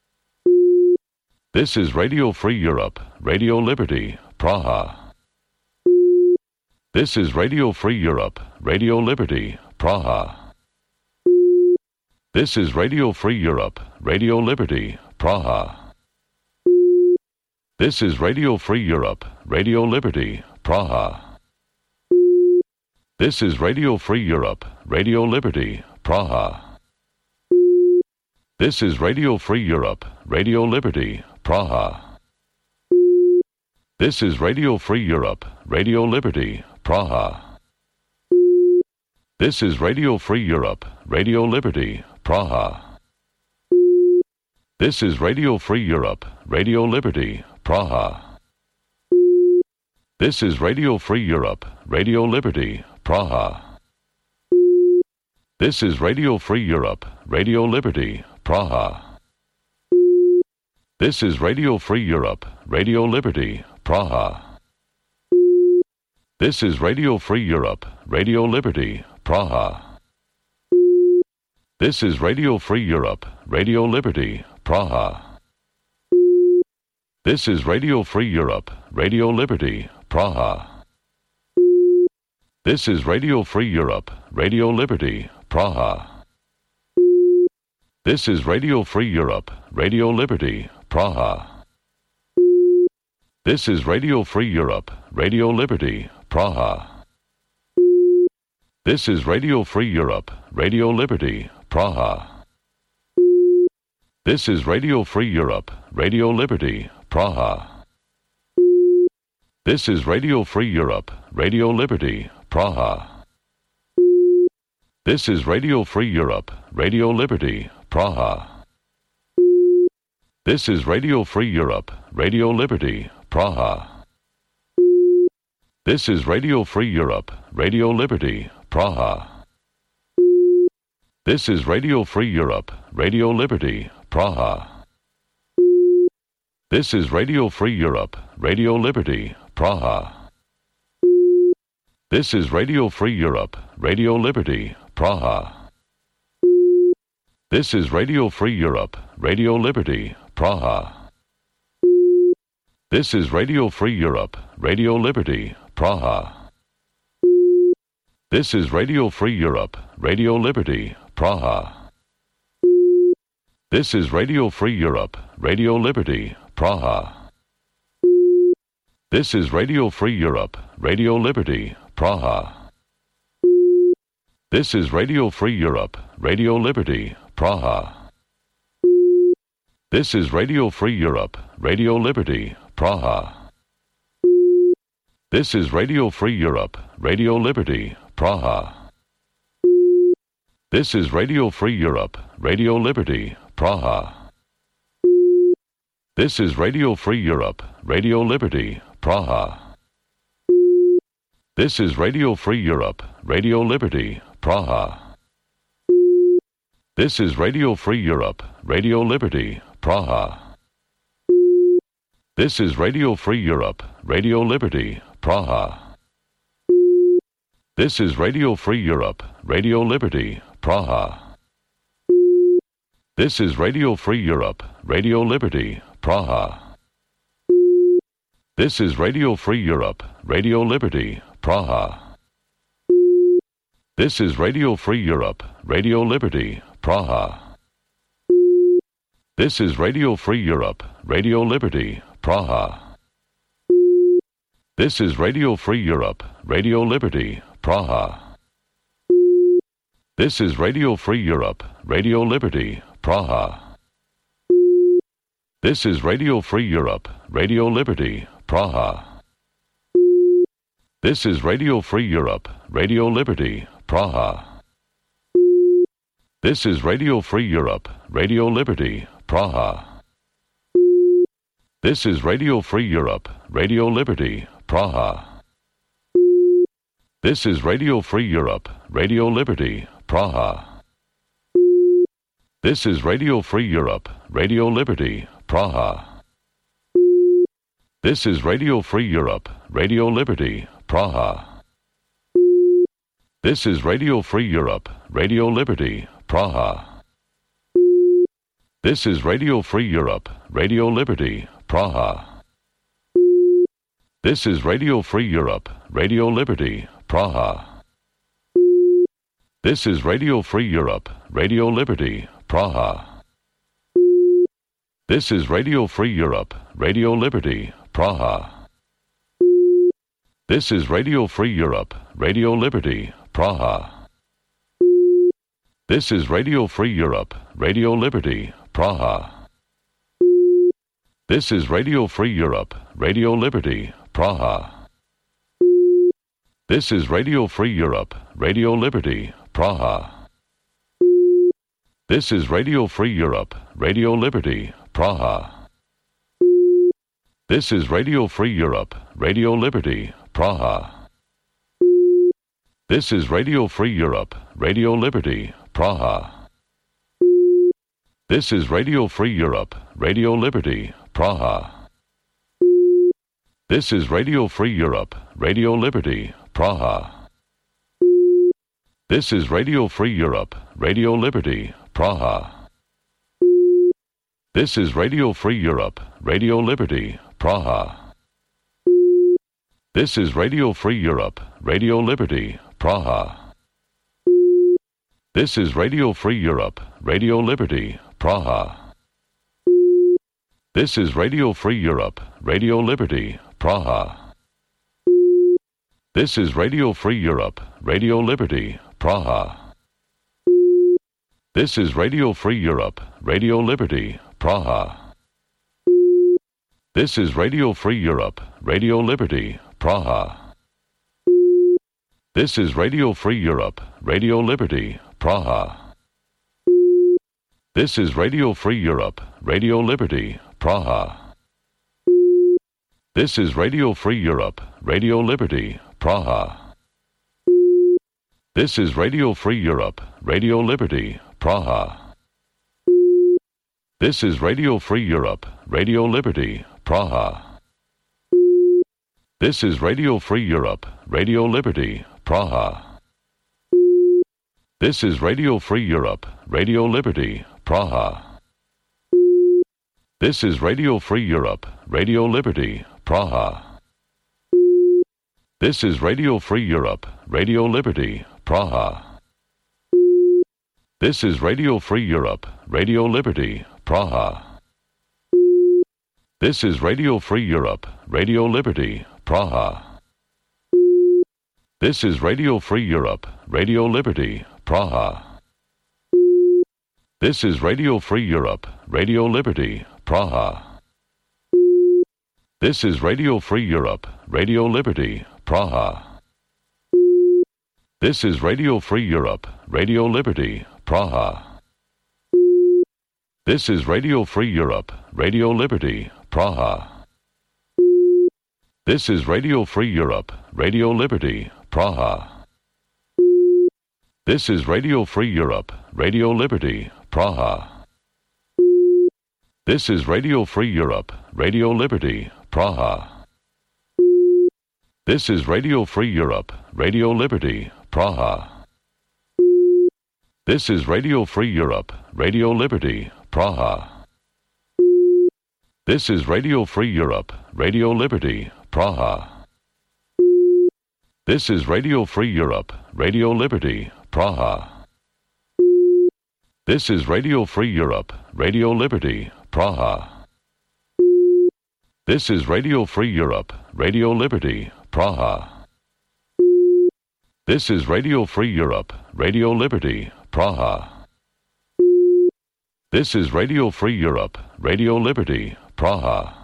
This is Radio Free Europe, Radio Liberty, Praha. This is Radio Free Europe, Radio Liberty, Praha. This is Radio Free Europe, Radio Liberty, Praha. This is Radio Free Europe, Radio Liberty, Praha. This is Radio Free Europe, Radio Liberty, Praha. This is Radio Free Europe, Radio Liberty, Praha. This is Radio Free Europe, Radio Liberty, Praha. This is Radio Free Europe, Radio Liberty, Praha. This is Radio Free Europe, Radio Liberty, Praha. This is Radio Free Europe, Radio Liberty, Praha. This is Radio Free Europe, Radio Liberty, Praha. This is Radio Free Europe, Radio Liberty, Praha. This is Radio Free Europe, Radio Liberty, Praha. This is Radio Free Europe, Radio Liberty, Praha. This is Radio Free Europe, Radio Liberty, Praha. This is Radio Free Europe, Radio Liberty, Praha. This is Radio Free Europe, Radio Liberty, Praha. This is Radio Free Europe, Radio Liberty, Praha. This is Radio Free Europe, Radio Liberty, Praha. This is Radio Free Europe, Radio Liberty, Praha. This is Radio Free Europe, Radio Liberty, Praha. This is Radio Free Europe, Radio Liberty, Praha. This is Radio Free Europe, Radio Liberty, Praha. This is Radio Free Europe, Radio Liberty, Praha. This is Radio Free Europe, Radio Liberty, Praha. This is Radio Free Europe, Radio Liberty, Praha. This is Radio Free Europe, Radio Liberty, Praha. This is Radio Free Europe, Radio Liberty, Praha. This is Radio Free Europe, Radio Liberty, Praha. This is Radio Free Europe, Radio Liberty, Praha. This is Radio Free Europe, Radio Liberty, Praha. This is Radio Free Europe, Radio Liberty, Praha. This is Radio Free Europe, Radio Liberty, Praha. This is Radio Free Europe, Radio Liberty, Praha. This is Radio Free Europe, Radio Liberty, Praha. This is Radio Free Europe, Radio Liberty, Praha. This is Radio Free Europe, Radio Liberty, Praha. This is Radio Free Europe, Radio Liberty, Praha. This is Radio Free Europe, Radio Liberty, Praha. This is Radio Free Europe, Radio Liberty, Praha. This is Radio Free Europe, Radio Liberty, Praha. This is Radio Free Europe, Radio Liberty, Praha. This is Radio Free Europe, Radio Liberty, Praha. This is Radio Free Europe, Radio Liberty, Praha. This is Radio Free Europe, Radio Liberty, Praha. This is Radio Free Europe, Radio Liberty, Praha. This is Radio Free Europe, Radio Liberty, Praha. This is Radio Free Europe, Radio Liberty, Praha. This is Radio Free Europe, Radio Liberty, Praha. This is Radio Free Europe, Radio Liberty, Praha. This is Radio Free Europe, Radio Liberty, Praha. This is Radio Free Europe, Radio Liberty, Praha. This is Radio Free Europe, Radio Liberty, Praha. This is Radio Free Europe, Radio Liberty, Praha. This is Radio Free Europe, Radio Liberty, Praha. This is Radio Free Europe, Radio Liberty, Praha. This is Radio Free Europe, Radio Liberty, Praha. This is Radio Free Europe, Radio Liberty, Praha. This is Radio Free Europe, Radio Liberty, Praha. This is Radio Free Europe, Radio Liberty, Praha. This is Radio Free Europe, Radio Liberty, Praha. This is Radio Free Europe, Radio Liberty, Praha. This is Radio Free Europe, Radio Liberty, Praha. This is Radio Free Europe, Radio Liberty, Praha. This is Radio Free Europe, Radio Liberty, Praha. This is Radio Free Europe, Radio Liberty, Praha. This is Radio Free Europe, Radio Liberty, Praha. This is Radio Free Europe, Radio Liberty, Praha. This is Radio Free Europe, Radio Liberty, Praha. This is Radio Free Europe, Radio Liberty, Praha. This is Radio Free Europe, Radio Liberty, Praha. This is Radio Free Europe, Radio Liberty, Praha. This is Radio Free Europe, Radio Liberty, Praha. This is Radio Free Europe, Radio Liberty, Praha. This is Radio Free Europe, Radio Liberty, Praha. This is Radio Free Europe, Radio Liberty, Praha. This is Radio Free Europe, Radio Liberty, Praha. This is Radio Free Europe, Radio Liberty, Praha. This is Radio Free Europe, Radio Liberty, Praha. This is Radio Free Europe, Radio Liberty, Praha. This is Radio Free Europe, Radio Liberty, Praha. This is Radio Free Europe, Radio Liberty, Praha. This is Radio Free Europe, Radio Liberty, Praha. This is Radio Free Europe, Radio Liberty, Praha. This is Radio Free Europe, Radio Liberty, Praha. This is Radio Free Europe, Radio Liberty, Praha. This is Radio Free Europe, Radio Liberty, Praha. This is Radio Free Europe, Radio Liberty, Praha. This is Radio Free Europe, Radio Liberty, Praha. This is Radio Free Europe, Radio Liberty, Praha. This is Radio Free Europe, Radio Liberty, Praha. This is Radio Free Europe, Radio Liberty, Praha. This is Radio Free Europe, Radio Liberty, Praha. This is Radio Free Europe, Radio Liberty, Praha. This is Radio Free Europe, Radio Liberty, Praha. This is Radio Free Europe, Radio Liberty, Praha. This is Radio Free Europe, Radio Liberty, Praha. This is Radio Free Europe, Radio Liberty, Praha. This is Radio Free Europe, Radio Liberty, Praha. This is Radio Free Europe, Radio Liberty, Praha. This is Radio Free Europe, Radio Liberty, Praha. This is Radio Free Europe, Radio Liberty, Praha. This is Radio Free Europe, Radio Liberty, Praha.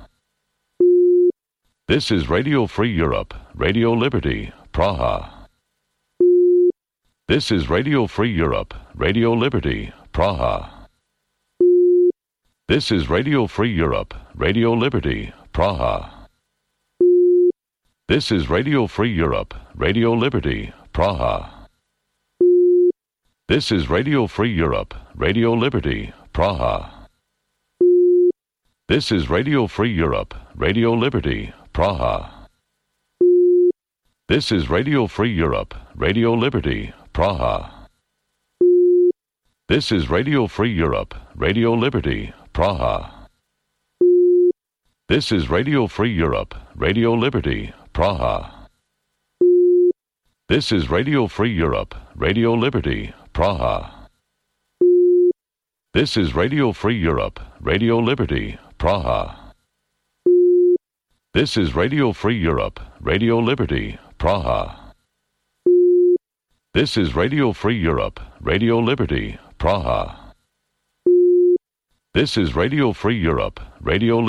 This is Radio Free Europe, Radio Liberty, Praha. This is Radio Free Europe, Radio Liberty, Praha. This is Radio Free Europe, Radio Liberty, Praha. This is Radio Free Europe, Radio Liberty, Praha. This is Radio Free Europe, Radio Liberty, Praha. This is Radio Free Europe, Radio Liberty, Praha. This is Radio Free Europe, Radio Liberty, Praha. This is Radio Free Europe, Radio Liberty, Praha. This is Radio Free Europe, Radio Liberty, Praha. This is Radio Free Europe, Radio Liberty, Praha. This is Radio Free Europe, Radio Liberty, Praha. This is Radio Free Europe, Radio Liberty, Praha. This is Radio Free Europe, Radio Liberty, Praha. This is Radio Free Europe, Radio Liberty.